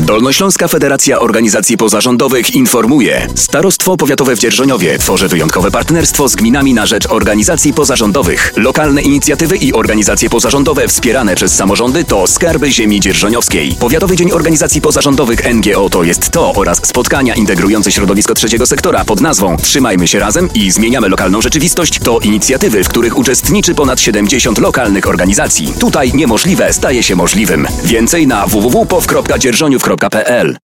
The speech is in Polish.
Dolnośląska Federacja Organizacji Pozarządowych informuje. Starostwo Powiatowe w Dzierżoniowie tworzy wyjątkowe partnerstwo z gminami na rzecz organizacji pozarządowych. Lokalne inicjatywy i organizacje pozarządowe wspierane przez samorządy to Skarby Ziemi Dzierżoniowskiej. Powiatowy Dzień Organizacji Pozarządowych NGO to jest to oraz spotkania integrujące środowisko trzeciego sektora pod nazwą Trzymajmy się razem i zmieniamy lokalną rzeczywistość to inicjatywy, w których uczestniczy ponad 70 lokalnych organizacji. Tutaj niemożliwe staje się możliwym. Więcej na www.pow.dzierżoniów.pl